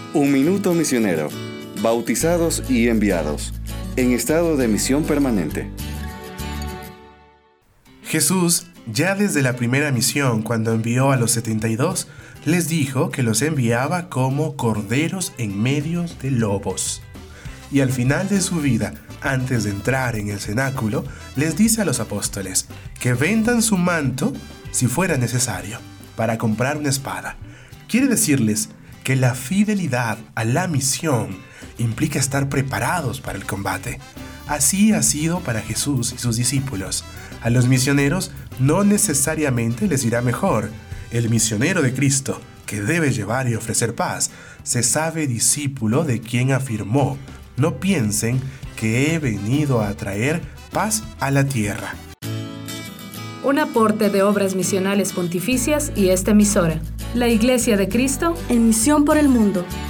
Un minuto misionero. Bautizados y enviados. En estado de misión permanente. Jesús, ya desde la primera misión, cuando envió a los 72, les dijo que los enviaba como corderos en medio de lobos. Y al final de su vida, antes de entrar en el cenáculo, les dice a los apóstoles que vendan su manto, si fuera necesario, para comprar una espada. Quiere decirles que la fidelidad a la misión implica estar preparados para el combate. Así ha sido para Jesús y sus discípulos. A los misioneros no necesariamente les irá mejor. El misionero de Cristo, que debe llevar y ofrecer paz, se sabe discípulo de quien afirmó: no piensen que he venido a traer paz a la tierra. Un aporte de Obras Misionales Pontificias y esta emisora, la Iglesia de Cristo, en misión por el mundo.